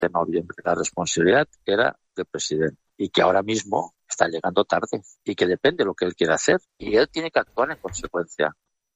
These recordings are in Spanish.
de noviembre. La responsabilidad era del presidente y que ahora mismo está llegando tarde y que depende de lo que él quiera hacer y él tiene que actuar en consecuencia.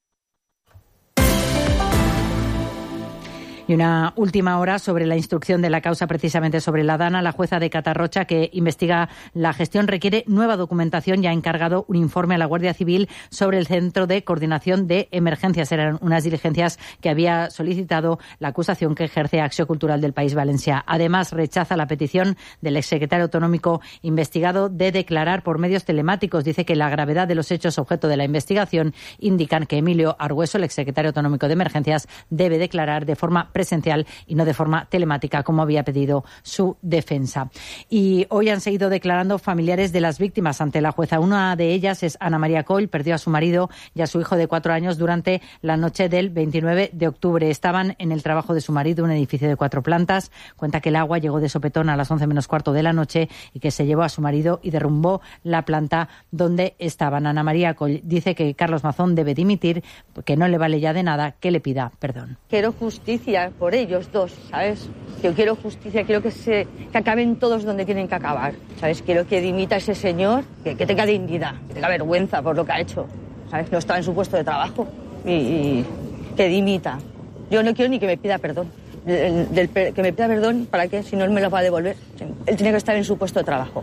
Y una última hora sobre la instrucción de la causa precisamente sobre la Dana. La jueza de Catarrocha, que investiga la gestión, requiere nueva documentación y ha encargado un informe a la Guardia Civil sobre el Centro de Coordinación de Emergencias. Eran unas diligencias que había solicitado la acusación que ejerce Acció Cultural del País Valencià. Además, rechaza la petición del exsecretario autonómico investigado de declarar por medios telemáticos. Dice que la gravedad de los hechos objeto de la investigación indican que Emilio Argüeso, el exsecretario autonómico de Emergencias, debe declarar de forma presencial y no de forma telemática, como había pedido su defensa. Y hoy han seguido declarando familiares de las víctimas ante la jueza. Una de ellas es Ana María Coll. Perdió a su marido y a su hijo de 4 años durante la noche del 29 de octubre. Estaban en el trabajo de su marido, un edificio de 4 plantas. Cuenta que el agua llegó de sopetón a las 11 menos cuarto de la noche y que se llevó a su marido y derrumbó la planta donde estaban. Ana María Coll dice que Carlos Mazón debe dimitir, que no le vale ya de nada que le pida perdón. Quiero justicia por ellos dos, ¿sabes? Yo quiero justicia, quiero que acaben todos donde tienen que acabar, ¿sabes? Quiero que dimita ese señor, que tenga dignidad, que tenga vergüenza por lo que ha hecho, ¿sabes? No estaba en su puesto de trabajo y que dimita. Yo no quiero ni que me pida perdón. Que me pida perdón, ¿para qué? Si no, él me lo va a devolver. Él tiene que estar en su puesto de trabajo.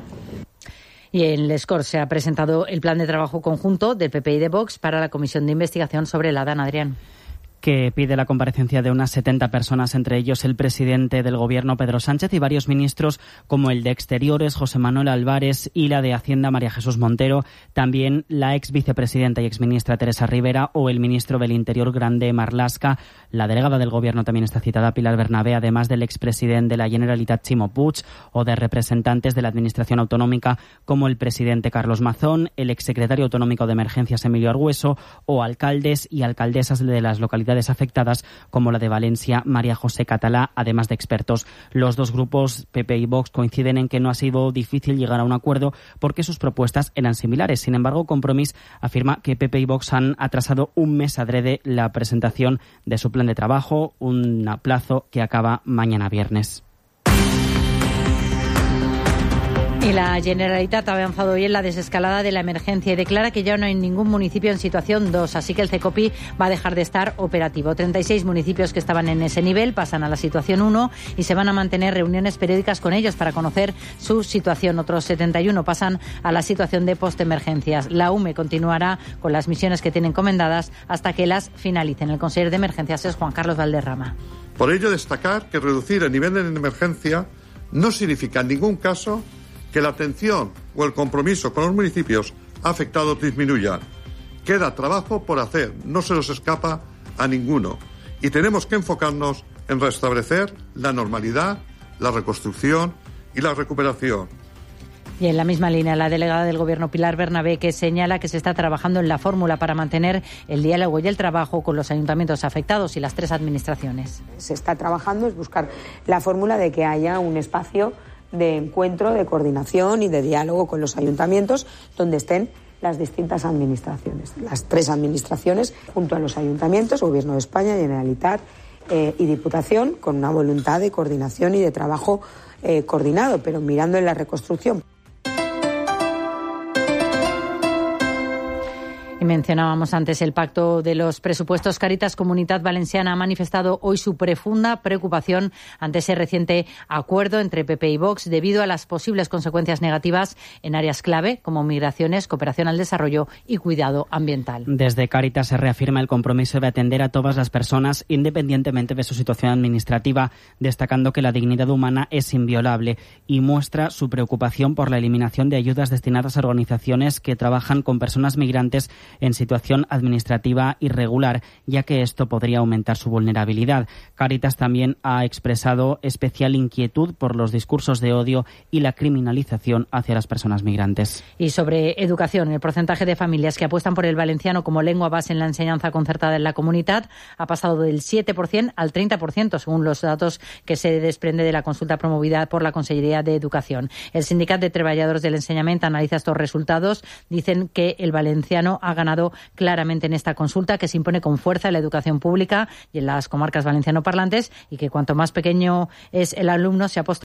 Y en Les Corts se ha presentado el plan de trabajo conjunto del PP y de Vox para la comisión de investigación sobre la Dana. Adrián. Que pide la comparecencia de unas 70 personas, entre ellos el presidente del Gobierno, Pedro Sánchez, y varios ministros como el de Exteriores, José Manuel Álvarez, y la de Hacienda, María Jesús Montero, también la ex vicepresidenta y exministra Teresa Rivera o el ministro del Interior, Grande Marlaska. La delegada del Gobierno también está citada, Pilar Bernabé, además del expresidente de la Generalitat, Ximo Puig, o de representantes de la Administración Autonómica como el presidente Carlos Mazón, el exsecretario autonómico de Emergencias, Emilio Argüeso, o alcaldes y alcaldesas de las localidades afectadas como la de Valencia, María José Catalá, además de expertos. Los dos grupos, PP y Vox, coinciden en que no ha sido difícil llegar a un acuerdo porque sus propuestas eran similares. Sin embargo, Compromís afirma que PP y Vox han atrasado un mes adrede la presentación de su plan de trabajo, un plazo que acaba mañana viernes. Y la Generalitat ha avanzado hoy en la desescalada de la emergencia y declara que ya no hay ningún municipio en situación 2, así que el CECOPI va a dejar de estar operativo. 36 municipios que estaban en ese nivel pasan a la situación 1 y se van a mantener reuniones periódicas con ellos para conocer su situación. Otros 71 pasan a la situación de postemergencias. La UME continuará con las misiones que tiene encomendadas hasta que las finalicen. El consejero de Emergencias es Juan Carlos Valderrama. Por ello, destacar que reducir el nivel de emergencia no significa en ningún caso que la atención o el compromiso con los municipios afectados disminuya. Queda trabajo por hacer, no se nos escapa a ninguno. Y tenemos que enfocarnos en restablecer la normalidad, la reconstrucción y la recuperación. Y en la misma línea, la delegada del Gobierno, Pilar Bernabé, que señala que se está trabajando en la fórmula para mantener el diálogo y el trabajo con los ayuntamientos afectados y las 3 administraciones. Se está trabajando, es buscar la fórmula de que haya un espacio de encuentro, de coordinación y de diálogo con los ayuntamientos donde estén las distintas administraciones. Las 3 administraciones junto a los ayuntamientos, Gobierno de España, Generalitat y Diputación, con una voluntad de coordinación y de trabajo coordinado, pero mirando en la reconstrucción. Y mencionábamos antes el pacto de los presupuestos. Caritas Comunitat Valenciana ha manifestado hoy su profunda preocupación ante ese reciente acuerdo entre PP y Vox debido a las posibles consecuencias negativas en áreas clave como migraciones, cooperación al desarrollo y cuidado ambiental. Desde Caritas se reafirma el compromiso de atender a todas las personas independientemente de su situación administrativa, destacando que la dignidad humana es inviolable y muestra su preocupación por la eliminación de ayudas destinadas a organizaciones que trabajan con personas migrantes en situación administrativa irregular, ya que esto podría aumentar su vulnerabilidad. Caritas también ha expresado especial inquietud por los discursos de odio y la criminalización hacia las personas migrantes. Y sobre educación, el porcentaje de familias que apuestan por el valenciano como lengua base en la enseñanza concertada en la comunidad ha pasado del 7% al 30%, según los datos que se desprende de la consulta promovida por la Consellería de Educación. El Sindicat de Treballadors del Ensenyament analiza estos resultados. Dicen que el valenciano ha ganado claramente en esta consulta, que se impone con fuerza en la educación pública y en las comarcas valencianoparlantes, y que cuanto más pequeño es el alumno, se ha